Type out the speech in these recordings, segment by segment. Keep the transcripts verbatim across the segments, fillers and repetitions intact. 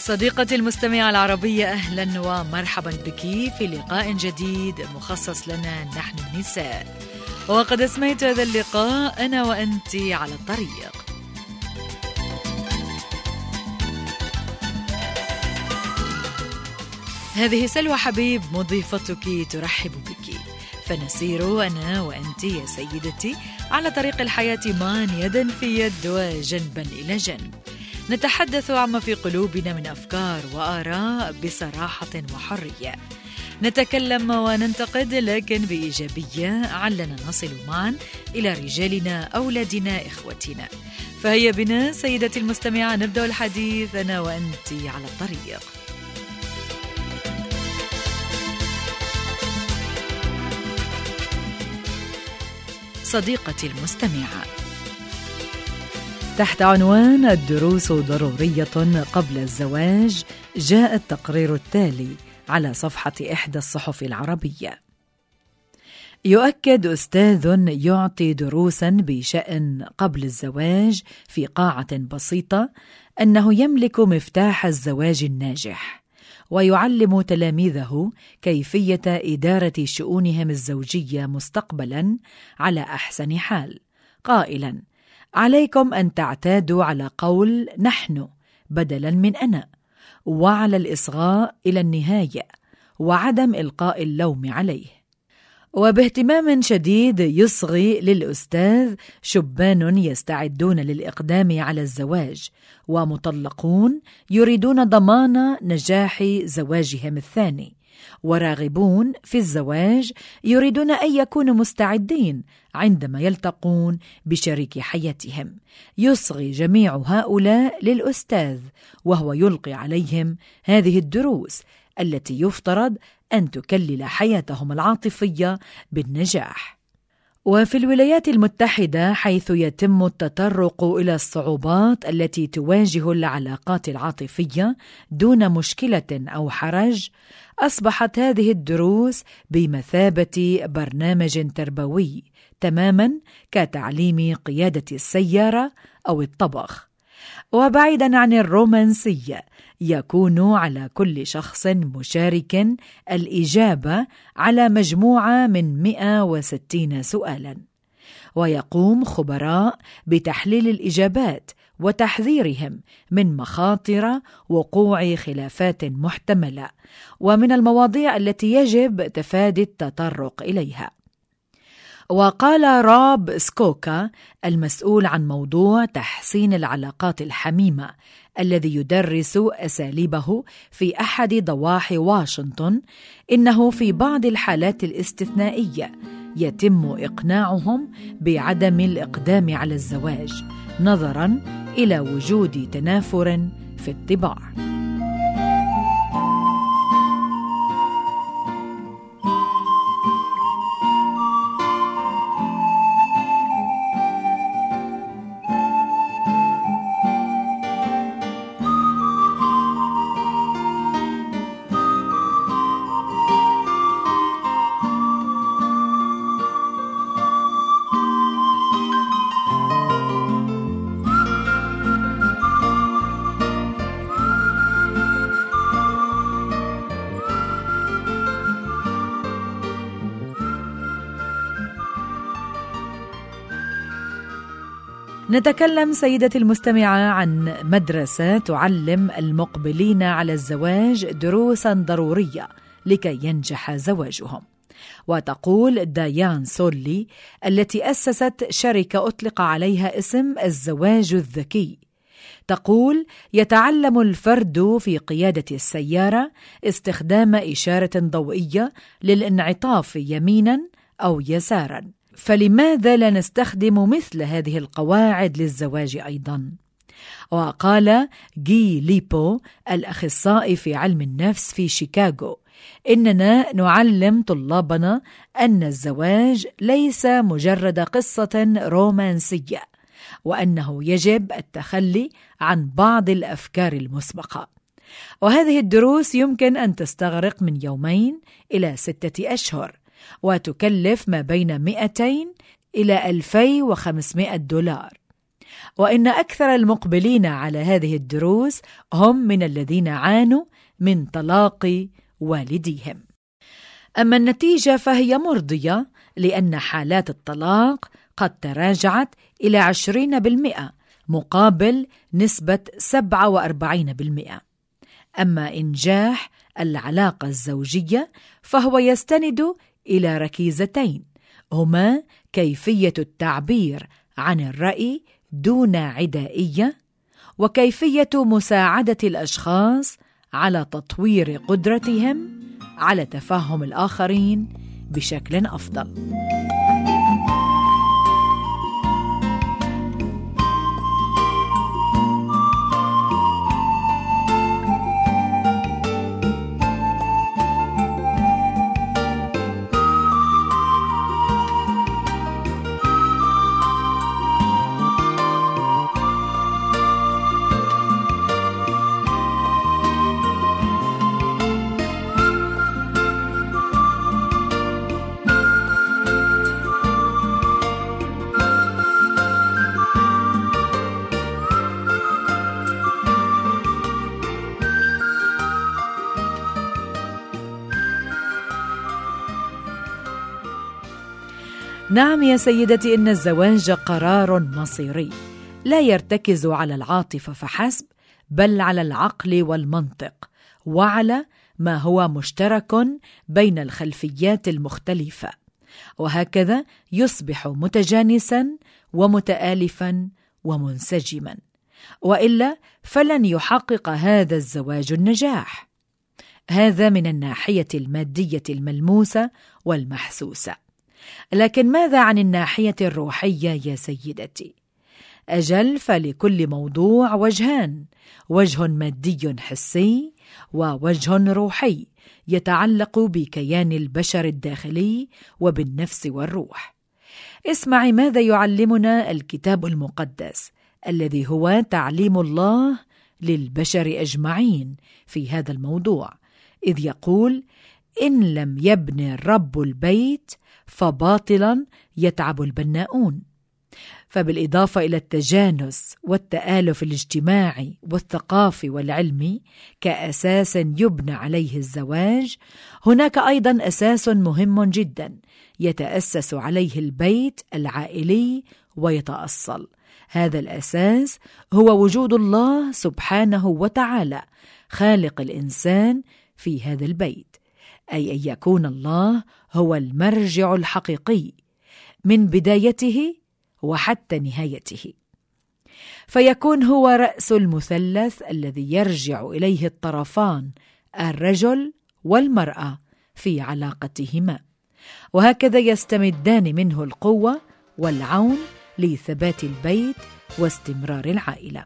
صديقتي المستمعة العربية، أهلا ومرحبا بك في لقاء جديد مخصص لنا نحن النساء. وقد اسميت هذا اللقاء أنا وأنت على الطريق. هذه سلوى حبيب مضيفتك ترحب بك، فنسير أنا وأنت يا سيدتي على طريق الحياة معا يدا في يد وجنبا إلى جنب، نتحدث عما في قلوبنا من أفكار وآراء بصراحة وحرية، نتكلم وننتقد لكن بإيجابية علنا نصل معا إلى رجالنا، أولادنا، إخوتنا. فهيا بنا سيدتي المستمعة نبدأ الحديث أنا وأنت على الطريق. صديقتي المستمعة، تحت عنوان الدروس ضرورية قبل الزواج جاء التقرير التالي على صفحة إحدى الصحف العربية. يؤكد أستاذ يعطي دروسا بشأن قبل الزواج في قاعة بسيطة أنه يملك مفتاح الزواج الناجح، ويعلم تلاميذه كيفية إدارة شؤونهم الزوجية مستقبلا على أحسن حال، قائلا: عليكم أن تعتادوا على قول نحن بدلا من أنا، وعلى الإصغاء إلى النهاية وعدم إلقاء اللوم عليه. وباهتمام شديد يصغي للأستاذ شبان يستعدون للإقدام على الزواج، ومطلقون يريدون ضمان نجاح زواجهم الثاني، وراغبون في الزواج يريدون أن يكونوا مستعدين عندما يلتقون بشريك حياتهم. يصغي جميع هؤلاء للأستاذ وهو يلقي عليهم هذه الدروس التي يفترض أن تكلل حياتهم العاطفية بالنجاح. وفي الولايات المتحدة، حيث يتم التطرق إلى الصعوبات التي تواجه العلاقات العاطفية دون مشكلة أو حرج، أصبحت هذه الدروس بمثابة برنامج تربوي تماما كتعليم قيادة السيارة أو الطبخ. وبعيدا عن الرومانسية، يكون على كل شخص مشارك الإجابة على مجموعة من مئة وستين سؤالا، ويقوم خبراء بتحليل الإجابات وتحذيرهم من مخاطر وقوع خلافات محتملة ومن المواضيع التي يجب تفادي التطرق إليها. وقال روب سكوكا المسؤول عن موضوع تحسين العلاقات الحميمة الذي يدرس أساليبه في أحد ضواحي واشنطن، إنه في بعض الحالات الاستثنائية يتم إقناعهم بعدم الإقدام على الزواج نظراً إلى وجود تنافر في الطباع. نتكلم سيدتي المستمعة عن مدرسة تعلم المقبلين على الزواج دروسا ضرورية لكي ينجح زواجهم. وتقول ديان سولي التي أسست شركة أطلق عليها اسم الزواج الذكي، تقول: يتعلم الفرد في قيادة السيارة استخدام إشارة ضوئية للانعطاف يمينا أو يسارا، فلماذا لا نستخدم مثل هذه القواعد للزواج أيضا؟ وقال جي ليبو الأخصائي في علم النفس في شيكاغو: إننا نعلم طلابنا أن الزواج ليس مجرد قصة رومانسية، وأنه يجب التخلي عن بعض الأفكار المسبقة. وهذه الدروس يمكن أن تستغرق من يومين إلى ستة أشهر، وتكلف ما بين مئتين إلى ألفين وخمسمائة دولار. وإن أكثر المقبلين على هذه الدروس هم من الذين عانوا من طلاق والديهم. أما النتيجة فهي مرضية، لأن حالات الطلاق قد تراجعت إلى عشرين بالمئة مقابل نسبة سبعة وأربعين بالمئة. أما إنجاح العلاقة الزوجية فهو يستند إلى ركيزتين، هما كيفية التعبير عن الرأي دون عدائية، وكيفية مساعدة الأشخاص على تطوير قدرتهم على تفهم الآخرين بشكل أفضل. نعم يا سيدتي، إن الزواج قرار مصيري لا يرتكز على العاطفة فحسب، بل على العقل والمنطق، وعلى ما هو مشترك بين الخلفيات المختلفة، وهكذا يصبح متجانسا ومتآلفا ومنسجما، وإلا فلن يحقق هذا الزواج النجاح. هذا من الناحية المادية الملموسة والمحسوسة. لكن ماذا عن الناحية الروحية يا سيدتي؟ أجل، فلكل موضوع وجهان، وجه مادي حسي ووجه روحي يتعلق بكيان البشر الداخلي وبالنفس والروح. اسمعي ماذا يعلمنا الكتاب المقدس الذي هو تعليم الله للبشر أجمعين في هذا الموضوع، إذ يقول: إن لم يبني الرب البيت فباطلا يتعب البناؤون. فبالإضافة إلى التجانس والتآلف الاجتماعي والثقافي والعلمي كأساس يبنى عليه الزواج، هناك أيضا أساس مهم جدا يتأسس عليه البيت العائلي ويتأصل. هذا الأساس هو وجود الله سبحانه وتعالى خالق الإنسان في هذا البيت، أي أن يكون الله هو المرجع الحقيقي من بدايته وحتى نهايته، فيكون هو رأس المثلث الذي يرجع إليه الطرفان الرجل والمرأة في علاقتهما، وهكذا يستمدان منه القوة والعون لثبات البيت واستمرار العائلة.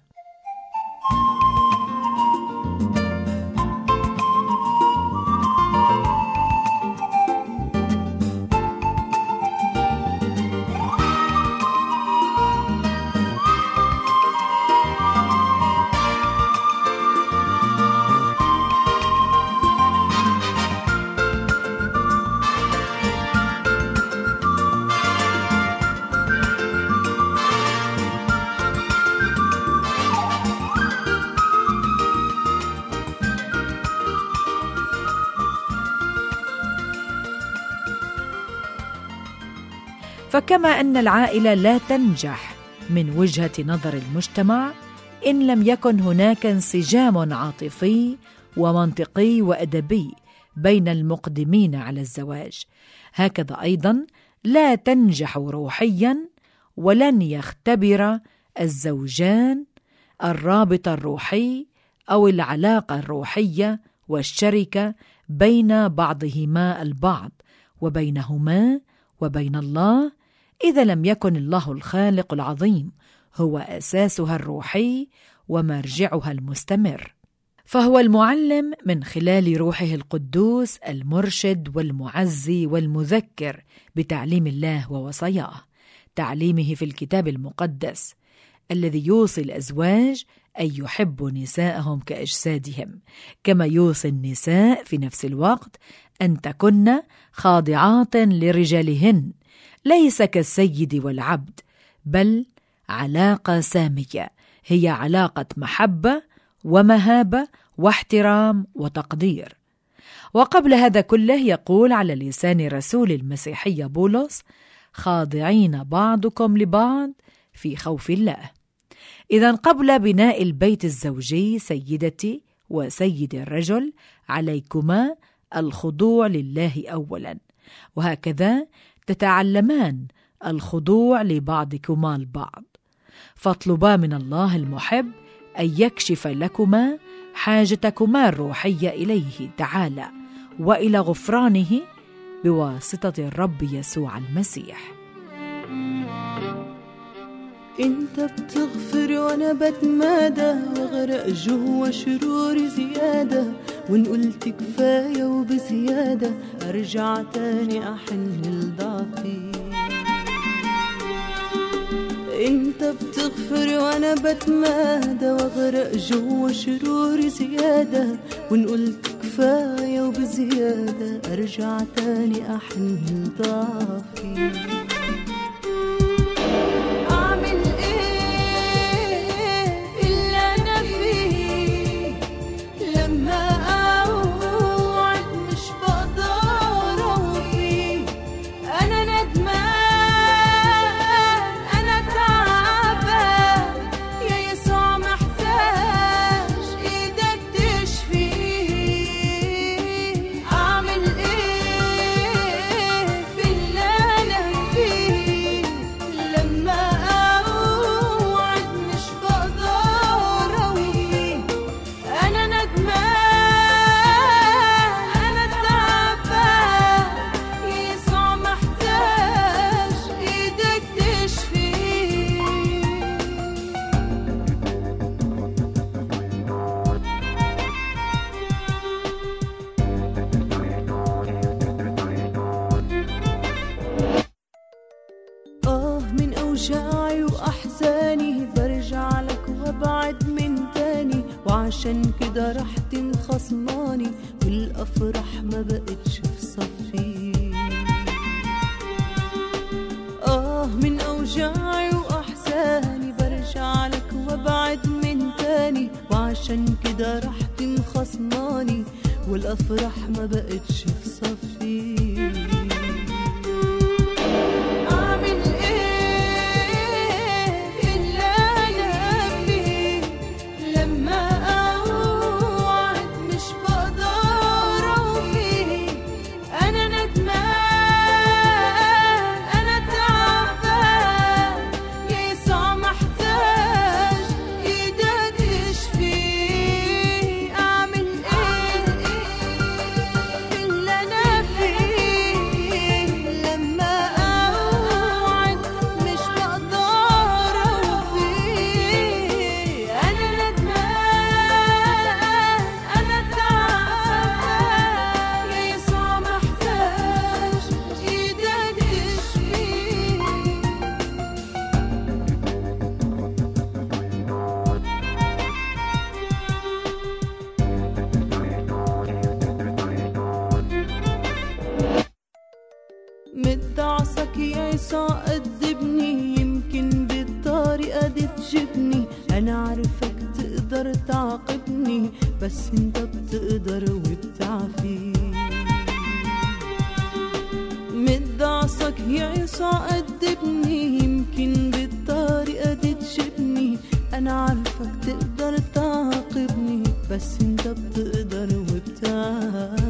فكما أن العائلة لا تنجح من وجهة نظر المجتمع إن لم يكن هناك انسجام عاطفي ومنطقي وأدبي بين المقدمين على الزواج، هكذا أيضا لا تنجح روحيا ولن يختبر الزوجان الرابط الروحي أو العلاقة الروحية والشركة بين بعضهما البعض وبينهما وبين الله، إذا لم يكن الله الخالق العظيم هو أساسها الروحي ومرجعها المستمر. فهو المعلم من خلال روحه القدوس المرشد والمعزي والمذكر بتعليم الله ووصاياه، تعليمه في الكتاب المقدس الذي يوصي الأزواج أن يحبوا نساءهم كأجسادهم، كما يوصي النساء في نفس الوقت أن تكن خاضعات لرجالهن، ليس كالسيد والعبد، بل علاقة سامية، هي علاقة محبة ومهابة واحترام وتقدير. وقبل هذا كله يقول على لسان رسول المسيحية بولس: خاضعين بعضكم لبعض في خوف الله. إذن قبل بناء البيت الزوجي سيدتي وسيد الرجل عليكما الخضوع لله أولا، وهكذا تتعلمان الخضوع لبعضكما البعض، فاطلبا من الله المحب أن يكشف لكما حاجتكما الروحية إليه تعالى وإلى غفرانه بواسطة الرب يسوع المسيح. انت بتغفر وانا بتمادى واغرق جوا شروري زيادة، وان قلت كفاية وبزيادة ارجع تاني احن لضعفي. انت بتغفر وانا بتمادى واغرق جوا شروري زيادة، وان قلت كفاية وبزيادة ارجع تاني احن لضعفي. أوجاعي وأحزاني برجع لك وابعد من تاني، وعشان كده رح تنخصماني والأفراح ما بقتش في صفي. آه من أوجاعي وأحزاني برجع لك وابعد من تاني، وعشان كده رح تنخصماني والأفراح ما بقتش في صفي. مد عصاك يا يسوع قدبني، يمكن بالطريقة دي تجيبني. أنا عارفك تقدر تعاقبني بس انت بتقدر وبتعفي. مد عصاك يا يسوع قدبني، يمكن بالطريقة دي تجيبني. أنا عارفك تقدر تعاقبني بس انت بتقدر وبتعفي.